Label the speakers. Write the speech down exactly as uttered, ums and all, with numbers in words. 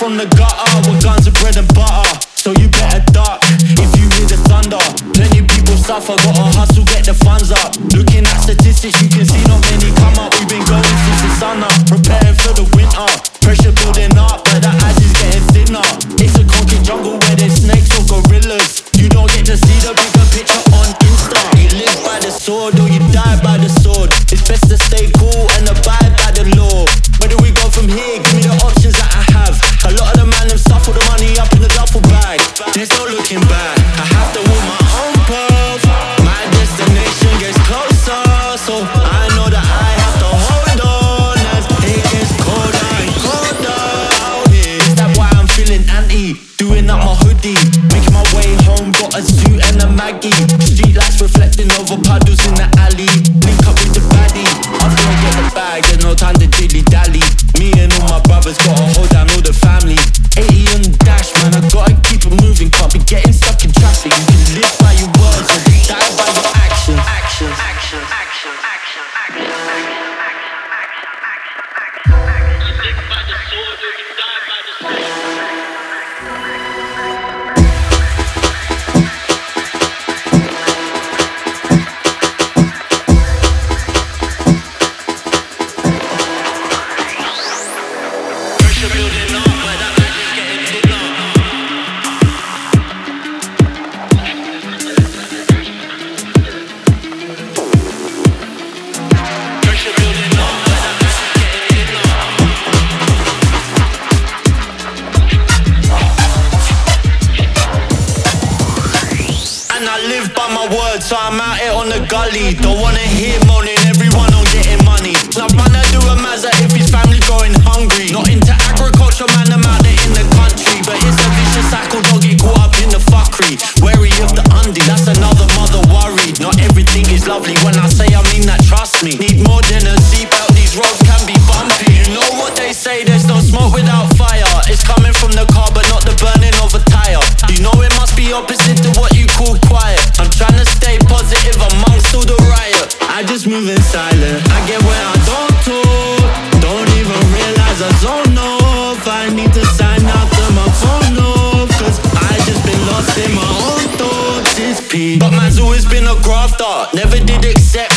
Speaker 1: from the gutter with guns and bread and butter, so you better duck if you hear the thunder. Plenty people suffer, gotta hustle, get the funds up. Looking at statistics, you can see not many come up. We've been going since the sun up, preparing for the winter. Pressure building up, but the ice is getting thinner. It's a concrete jungle where there's snakes or gorillas. You don't get to see the bigger picture on Insta. You live by the sword or you die by the sword. It's best to stay cool and abide by the law. Where do we go from here? Give me the options that I have. A lot of the man them stuff all the money up in the duffel bag. There's no looking back. I have to walk my own path. My destination gets closer, so I know that I have to hold on as it gets colder and colder out here. Is that why I'm feeling anti? Doing up my hoodie, making my way home, got a suit and a Maggie. Street lights reflecting over puddles in the alley. Link up with the baddie, after I get the bag, there's no time to dilly-dally. Me and all my brothers gotta hold down all the family. eighty on the dash, man, I gotta keep it moving. Can't be getting stuck in traffic. You can live by your words or you die by your actions. Actions, actions, actions, actions, actions, actions. You live by the sword or you die by the sword. So I'm out here on the gully. Don't wanna hear moaning, everyone on getting money. Love man, I do a mazza if his family going hungry. Not into agriculture, man, I'm out there in the country. But it's a vicious cycle, don't get caught up in the fuckery. Wary of the undie, that's another mother worried. Not everything is lovely, when I say I mean that, trust me. Need more than a seatbelt, these roads can be bumpy. You know what they say, there's no smoke without fire. It's coming from the car, but not the burning of a tire. You know it must be opposite to what you call quiet. I'm trying to stay positive amongst all the riot. I just move in silent, I get where I don't talk. Don't even realize I zone off. I need to sign out to my phone off, cause I just been lost in my own thoughts. It's peak, but man's always been a grafter. Never did accept